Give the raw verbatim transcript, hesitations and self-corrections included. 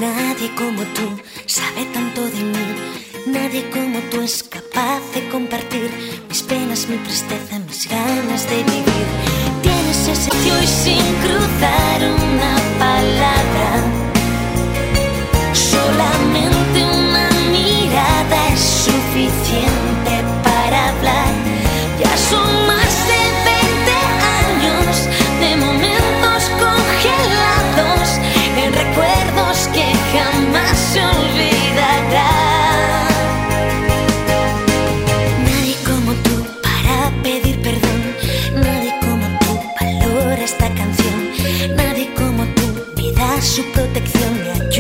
Nadie como tú sabe tanto de mí. Nadie como tú es capaz de compartir mis penas, mi tristeza, mis ganas de vivir. Tienes ese tío y sin cruzar una palabra, solamente una mirada es suficiente para hablar. Ya son más de veinte años de momentos congelados en recuerdos que jamás se olvidarán. Nadie como tú para pedir perdón, nadie como tú valora esta canción, nadie como tú me da su protección.